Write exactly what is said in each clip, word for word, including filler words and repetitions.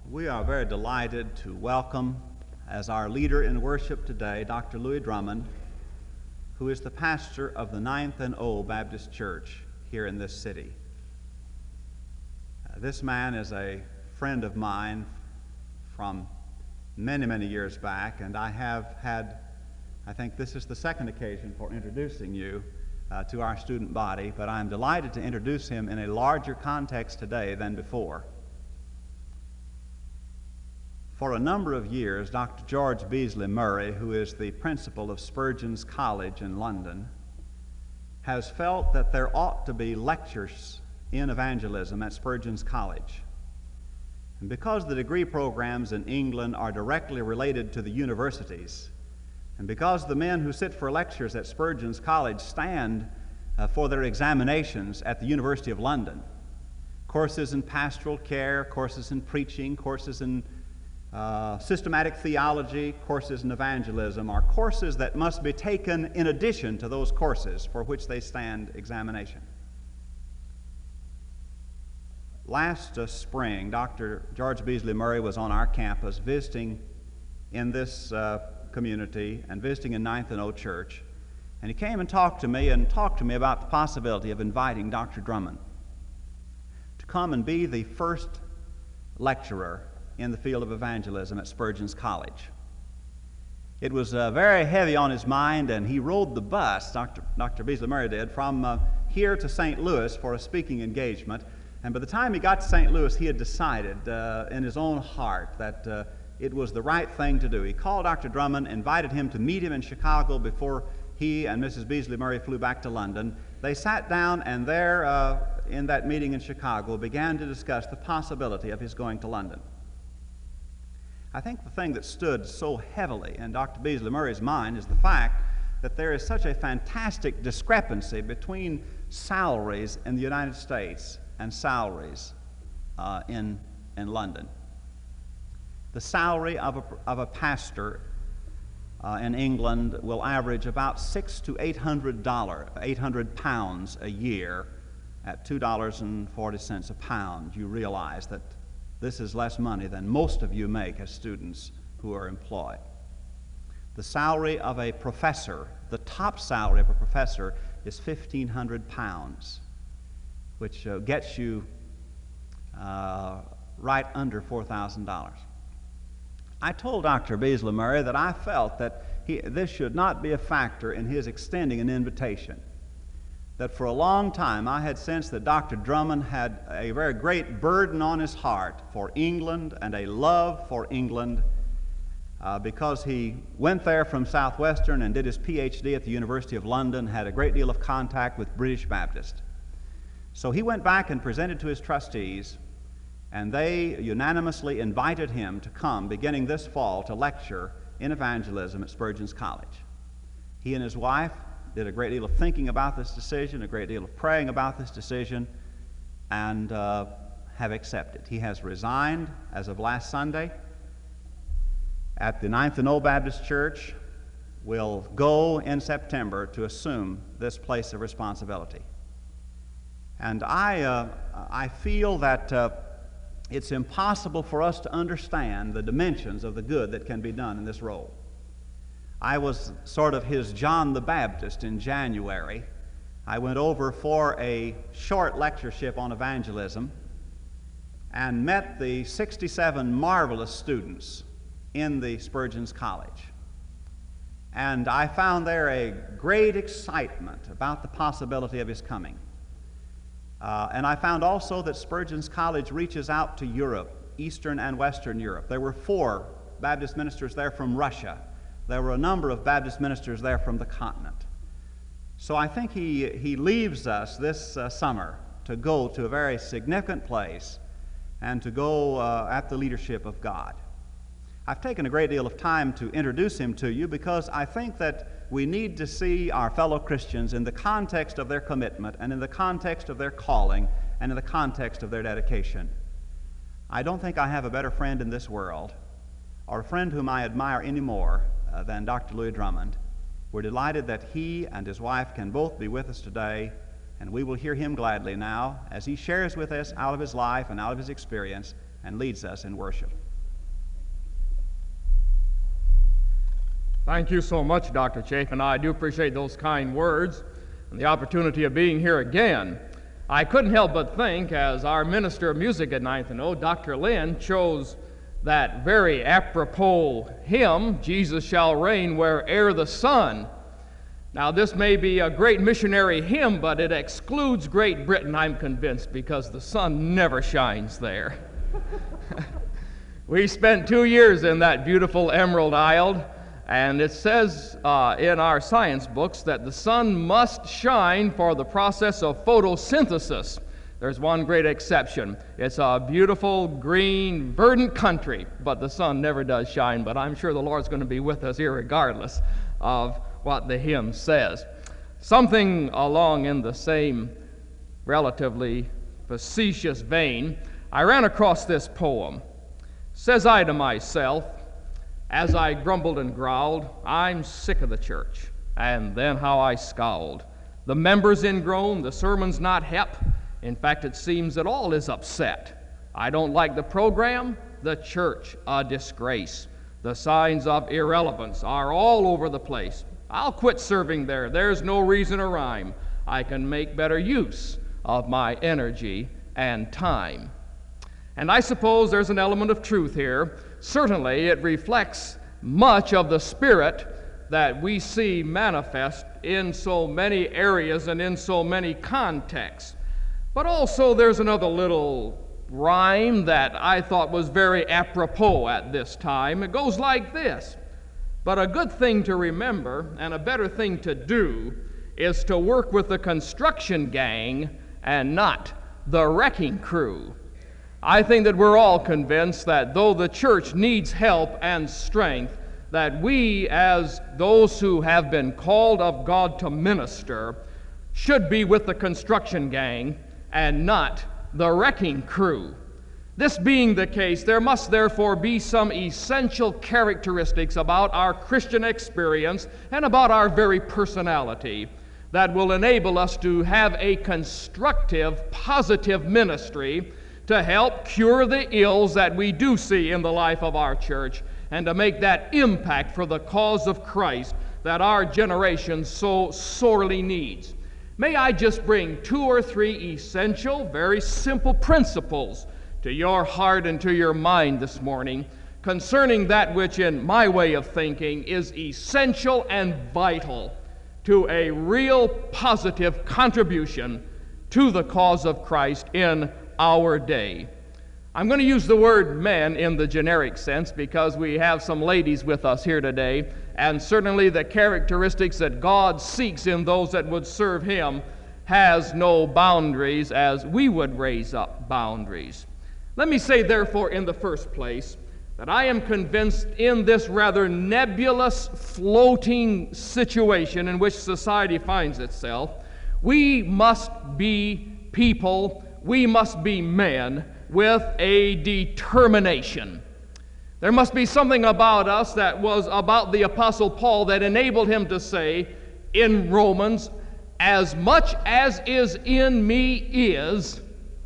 We are very delighted to welcome as our leader in worship today Doctor Louis Drummond, who is the pastor of the Ninth and O Baptist Church here in this city. Uh, this man is a friend of mine from many, many years back, and I have had, I think this is the second occasion for introducing you uh, to our student body, but I'm delighted to introduce him in a larger context today than before. For a number of years, Doctor George Beasley Murray, who is the principal of Spurgeon's College in London, has felt that there ought to be lectures in evangelism at Spurgeon's College. And because the degree programs in England are directly related to the universities, and because the men who sit for lectures at Spurgeon's College stand uh, for their examinations at the University of London, courses in pastoral care, courses in preaching, courses in Uh, systematic theology, courses in evangelism are courses that must be taken in addition to those courses for which they stand examination. Last uh, spring, Doctor George Beasley Murray was on our campus visiting in this uh, community and visiting in Ninth and O Church, and he came and talked to me and talked to me about the possibility of inviting Doctor Drummond to come and be the first lecturer in the field of evangelism at Spurgeon's College. It was uh, very heavy on his mind, and he rode the bus, Doctor Doctor Beasley Murray did, from uh, here to Saint Louis for a speaking engagement. And by the time he got to Saint Louis, he had decided uh, in his own heart that uh, it was the right thing to do. He called Doctor Drummond, invited him to meet him in Chicago before he and Missus Beasley Murray flew back to London. They sat down, and there uh, in that meeting in Chicago began to discuss the possibility of his going to London. I think the thing that stood so heavily in Doctor Beasley Murray's mind is the fact that there is such a fantastic discrepancy between salaries in the United States and salaries uh, in, in London. The salary of a, of a pastor uh, in England will average about six to eight hundred dollars, eight hundred pounds a year at two dollars and forty cents a pound. You realize that this is less money than most of you make as students who are employed. The salary of a professor, the top salary of a professor, is fifteen hundred pounds, which uh, gets you uh, right under four thousand dollars. I told Doctor Beasley Murray that I felt that he, this should not be a factor in his extending an invitation. That for a long time I had sensed that Doctor Drummond had a very great burden on his heart for England and a love for England uh, because he went there from Southwestern and did his P H D at the University of London, had a great deal of contact with British Baptists. So he went back and presented to his trustees, and they unanimously invited him to come beginning this fall to lecture in evangelism at Spurgeon's College. He and his wife did a great deal of thinking about this decision, a great deal of praying about this decision, and uh, have accepted. He has resigned as of last Sunday at the Ninth and O Baptist Church, will go in September to assume this place of responsibility. And I, uh, I feel that uh, it's impossible for us to understand the dimensions of the good that can be done in this role. I was sort of his John the Baptist in January. I went over for a short lectureship on evangelism and met the sixty-seven marvelous students in the Spurgeon's College. And I found there a great excitement about the possibility of his coming. Uh, and I found also that Spurgeon's College reaches out to Europe, Eastern and Western Europe. There were four Baptist ministers there from Russia. There were a number of Baptist ministers there from the continent. So I think he, he leaves us this uh, summer to go to a very significant place and to go uh, at the leadership of God. I've taken a great deal of time to introduce him to you because I think that we need to see our fellow Christians in the context of their commitment and in the context of their calling and in the context of their dedication. I don't think I have a better friend in this world, or a friend whom I admire any more uh, than Doctor Louis Drummond. We're delighted that he and his wife can both be with us today, and we will hear him gladly now as he shares with us out of his life and out of his experience and leads us in worship. Thank you so much, Doctor Chafin. I do appreciate those kind words and the opportunity of being here again. I couldn't help but think, as our minister of music at Ninth and O, Doctor Lynn, chose that very apropos hymn, Jesus Shall Reign Where'er the Sun. Now, this may be a great missionary hymn, but it excludes Great Britain, I'm convinced, because the sun never shines there. We spent two years in that beautiful Emerald Isle, and it says uh, in our science books that the sun must shine for the process of photosynthesis. There's one great exception. It's a beautiful, green, verdant country, but the sun never does shine. But I'm sure the Lord's going to be with us irregardless of what the hymn says. Something along in the same relatively facetious vein, I ran across this poem. Says I to myself, as I grumbled and growled, I'm sick of the church. And then how I scowled. The members ingrown, the sermons not hep. In fact, it seems that all is upset. I don't like the program, the church a disgrace. The signs of irrelevance are all over the place. I'll quit serving there. There's no reason or rhyme. I can make better use of my energy and time. And I suppose there's an element of truth here. Certainly, it reflects much of the spirit that we see manifest in so many areas and in so many contexts. But also there's another little rhyme that I thought was very apropos at this time. It goes like this: but a good thing to remember and a better thing to do is to work with the construction gang and not the wrecking crew. I think that we're all convinced that though the church needs help and strength, that we, as those who have been called of God to minister, should be with the construction gang and not the wrecking crew. This being the case, there must therefore be some essential characteristics about our Christian experience and about our very personality that will enable us to have a constructive, positive ministry to help cure the ills that we do see in the life of our church and to make that impact for the cause of Christ that our generation so sorely needs. May I just bring two or three essential, very simple principles to your heart and to your mind this morning concerning that which, in my way of thinking, is essential and vital to a real positive contribution to the cause of Christ in our day. I'm going to use the word men in the generic sense because we have some ladies with us here today, and certainly the characteristics that God seeks in those that would serve Him has no boundaries as we would raise up boundaries. Let me say, therefore, in the first place, that I am convinced in this rather nebulous, floating situation in which society finds itself, we must be people, we must be men with a determination. There must be something about us that was about the Apostle Paul that enabled him to say in Romans, as much as is in me is,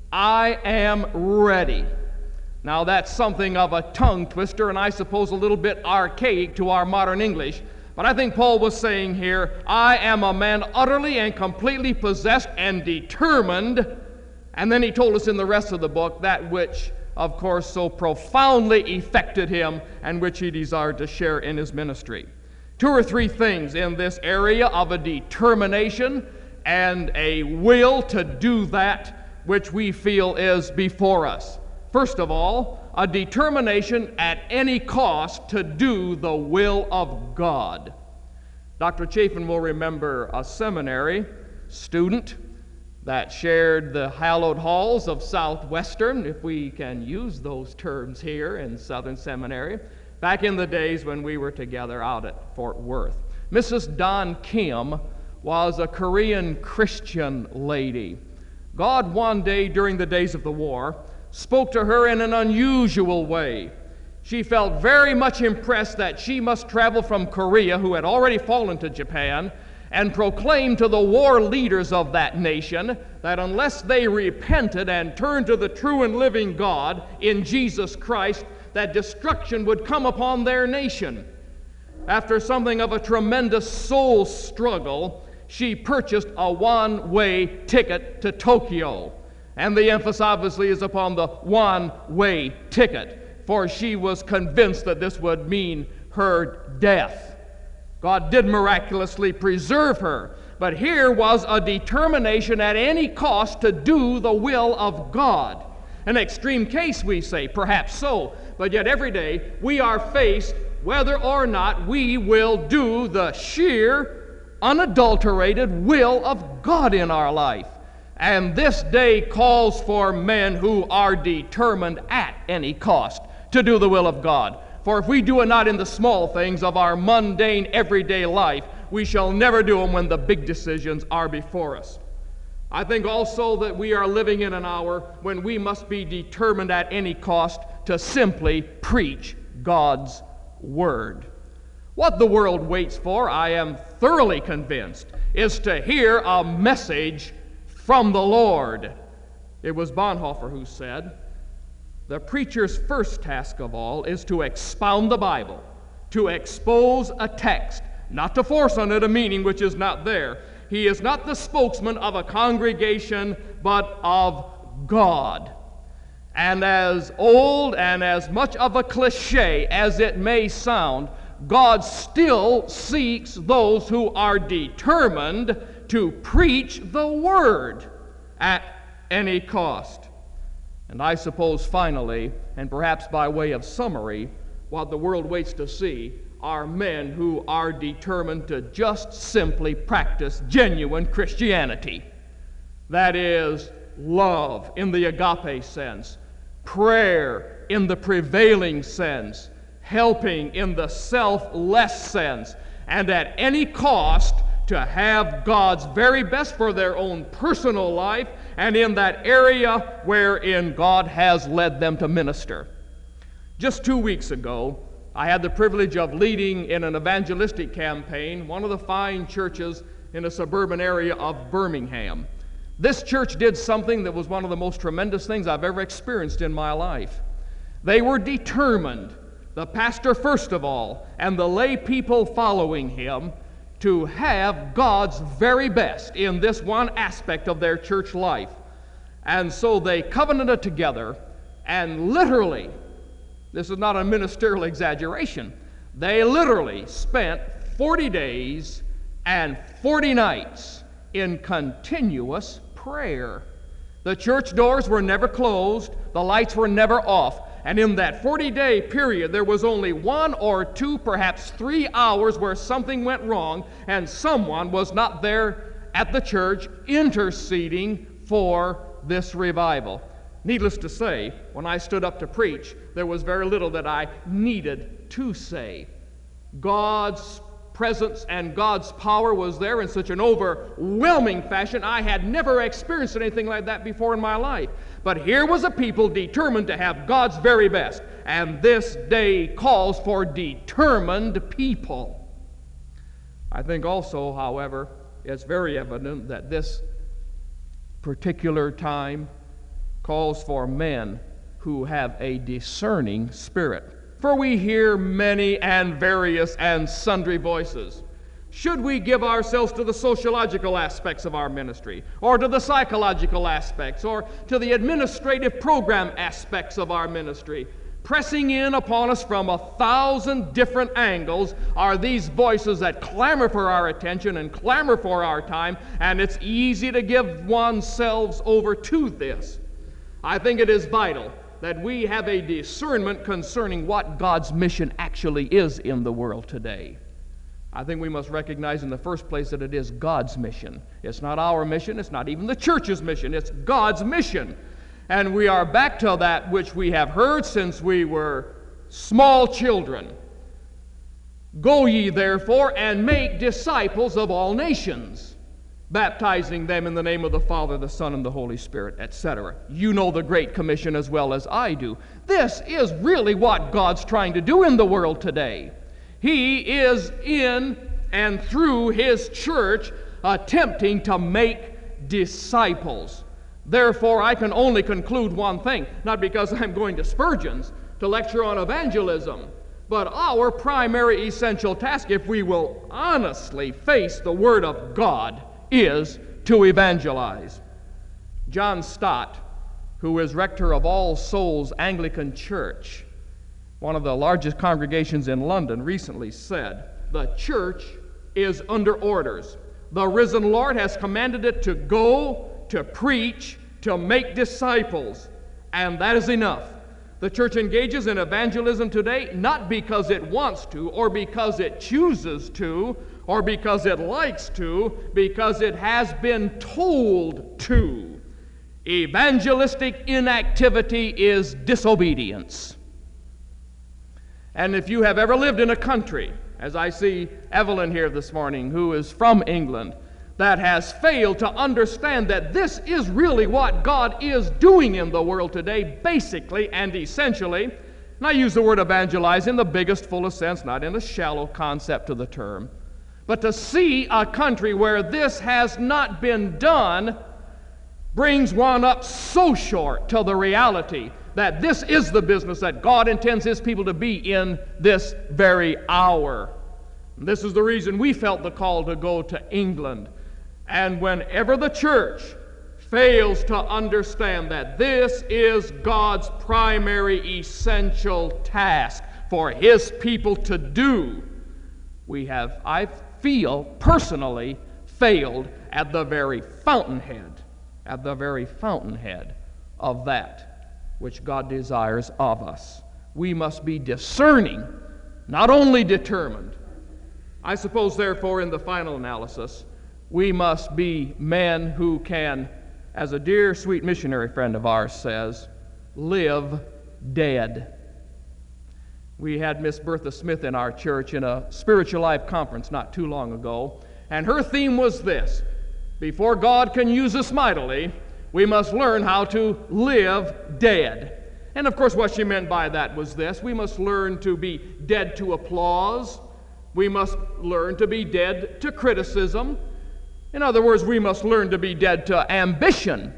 I am ready. Now that's something of a tongue twister and I suppose a little bit archaic to our modern English, but I think Paul was saying here, I am a man utterly and completely possessed and determined. And then he told us in the rest of the book that which, of course, so profoundly affected him and which he desired to share in his ministry. Two or three things in this area of a determination and a will to do that which we feel is before us. First of all, a determination at any cost to do the will of God. Doctor Chafin will remember a seminary student that shared the hallowed halls of Southwestern, if we can use those terms here in Southern Seminary, back in the days when we were together out at Fort Worth. Missus Don Kim was a Korean Christian lady. God one day during the days of the war spoke to her in an unusual way. She felt very much impressed that she must travel from Korea, who had already fallen to Japan, and proclaimed to the war leaders of that nation that unless they repented and turned to the true and living God in Jesus Christ, that destruction would come upon their nation. After something of a tremendous soul struggle, she purchased a one-way ticket to Tokyo. And the emphasis obviously is upon the one-way ticket, for she was convinced that this would mean her death. God did miraculously preserve her, but here was a determination at any cost to do the will of God. An extreme case, we say, perhaps so, but yet every day we are faced whether or not we will do the sheer, unadulterated will of God in our life. And this day calls for men who are determined at any cost to do the will of God. For if we do it not in the small things of our mundane, everyday life, we shall never do them when the big decisions are before us. I think also that we are living in an hour when we must be determined at any cost to simply preach God's Word. What the world waits for, I am thoroughly convinced, is to hear a message from the Lord. It was Bonhoeffer who said, the preacher's first task of all is to expound the Bible, to expose a text, not to force on it a meaning which is not there. He is not the spokesman of a congregation, but of God. And as old and as much of a cliche as it may sound, God still seeks those who are determined to preach the Word at any cost. And I suppose finally, and perhaps by way of summary, what the world waits to see are men who are determined to just simply practice genuine Christianity. That is, love in the agape sense, prayer in the prevailing sense, helping in the selfless sense, and at any cost to have God's very best for their own personal life and in that area wherein God has led them to minister. Just two weeks ago, I had the privilege of leading in an evangelistic campaign one of the fine churches in a suburban area of Birmingham. This church did something that was one of the most tremendous things I've ever experienced in my life. They were determined, the pastor first of all, and the lay people following him, to have God's very best in this one aspect of their church life. And so they covenanted together, and literally, this is not a ministerial exaggeration, they literally spent forty days and forty nights in continuous prayer. The church doors were never closed, the lights were never off, and in that forty-day period there was only one or two, perhaps three hours where something went wrong and someone was not there at the church interceding for this revival. Needless to say, when I stood up to preach, there was very little that I needed to say. God's presence and God's power was there in such an overwhelming fashion. I had never experienced anything like that before in my life. But here was a people determined to have God's very best, and this day calls for determined people. I think also, however, it's very evident that this particular time calls for men who have a discerning spirit. For we hear many and various and sundry voices. Should we give ourselves to the sociological aspects of our ministry, or to the psychological aspects, or to the administrative program aspects of our ministry? Pressing in upon us from a thousand different angles are these voices that clamor for our attention and clamor for our time, and it's easy to give oneself over to this. I think it is vital that we have a discernment concerning what God's mission actually is in the world today. I think we must recognize in the first place that it is God's mission. It's not our mission, it's not even the church's mission, it's God's mission. And we are back to that which we have heard since we were small children. Go ye therefore and make disciples of all nations, baptizing them in the name of the Father, the Son, and the Holy Spirit, et cetera. You know the Great Commission as well as I do. This is really what God's trying to do in the world today. He is in and through His church attempting to make disciples. Therefore, I can only conclude one thing, not because I'm going to Spurgeon's to lecture on evangelism, but our primary essential task, if we will honestly face the Word of God, is to evangelize. John Stott, who is rector of All Souls Anglican Church, one of the largest congregations in London, recently said, "The church is under orders. The risen Lord has commanded it to go, to preach, to make disciples, and that is enough." The church engages in evangelism today not because it wants to, or because it chooses to, or because it likes to, because it has been told to. Evangelistic inactivity is disobedience. And if you have ever lived in a country, as I see Evelyn here this morning, who is from England, that has failed to understand that this is really what God is doing in the world today, basically and essentially. And I use the word evangelize in the biggest, fullest sense, not in a shallow concept of the term. But to see a country where this has not been done brings one up so short to the reality that this is the business that God intends His people to be in this very hour. And this is the reason we felt the call to go to England. And whenever the church fails to understand that this is God's primary essential task for His people to do, we have, I feel personally, failed at the very fountainhead, at the very fountainhead of that which God desires of us. We must be discerning, not only determined. I suppose, therefore, in the final analysis, we must be men who can, as a dear, sweet missionary friend of ours says, live dead. We had Miss Bertha Smith in our church in a spiritual life conference not too long ago, and her theme was this: before God can use us mightily, we must learn how to live dead. And of course what she meant by that was this: we must learn to be dead to applause. We must learn to be dead to criticism. In other words, we must learn to be dead to ambition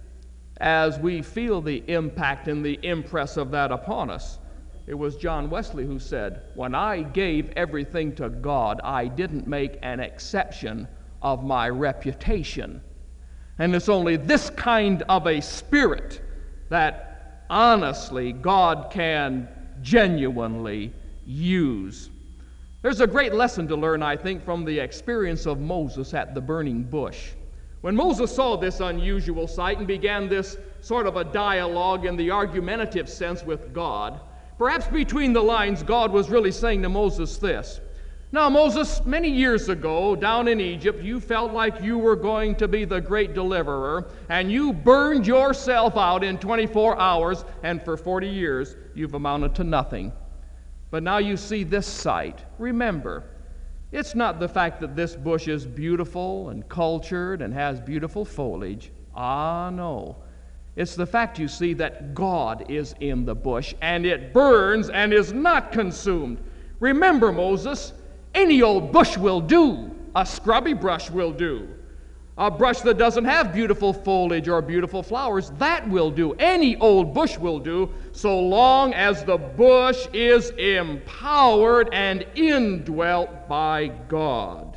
as we feel the impact and the impress of that upon us. It was John Wesley who said, "When I gave everything to God, I didn't make an exception of my reputation." And it's only this kind of a spirit that honestly God can genuinely use. There's a great lesson to learn, I think, from the experience of Moses at the burning bush. When Moses saw this unusual sight and began this sort of a dialogue in the argumentative sense with God, perhaps between the lines, God was really saying to Moses this: "Now, Moses, many years ago, down in Egypt, you felt like you were going to be the great deliverer, and you burned yourself out in twenty-four hours, and for forty years you've amounted to nothing. But now you see this sight. Remember, it's not the fact that this bush is beautiful and cultured and has beautiful foliage. Ah, no. It's the fact, you see, that God is in the bush, and it burns and is not consumed. Remember, Moses, any old bush will do. A scrubby brush will do. A brush that doesn't have beautiful foliage or beautiful flowers, that will do. Any old bush will do, so long as the bush is empowered and indwelt by God."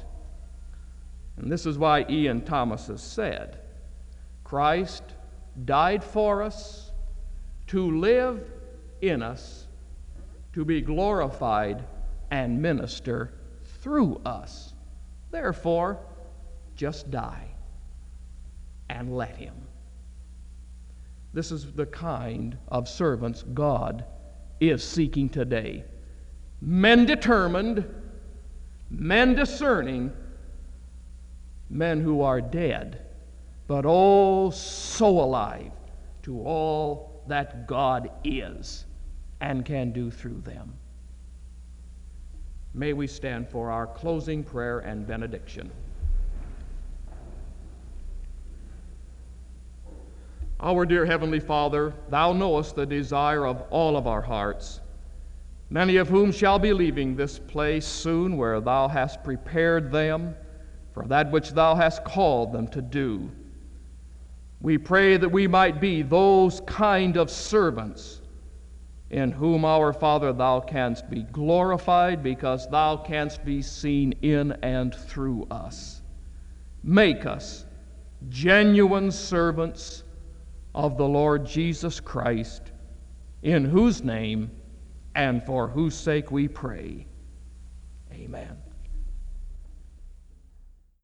And this is why Ian Thomas has said, "Christ died for us, to live in us, to be glorified and minister through us. Therefore, just die and let Him." This is the kind of servants God is seeking today. Men determined, men discerning, men who are dead, but oh, so alive to all that God is and can do through them. May we stand for our closing prayer and benediction. Our dear Heavenly Father, Thou knowest the desire of all of our hearts many of whom shall be leaving this place soon, where thou hast prepared them for that which thou hast called them to do. We pray that we might be those kind of servants in whom, our Father, thou canst be glorified, because thou canst be seen in and through us. Make us genuine servants of the Lord Jesus Christ, in whose name and for whose sake we pray. Amen.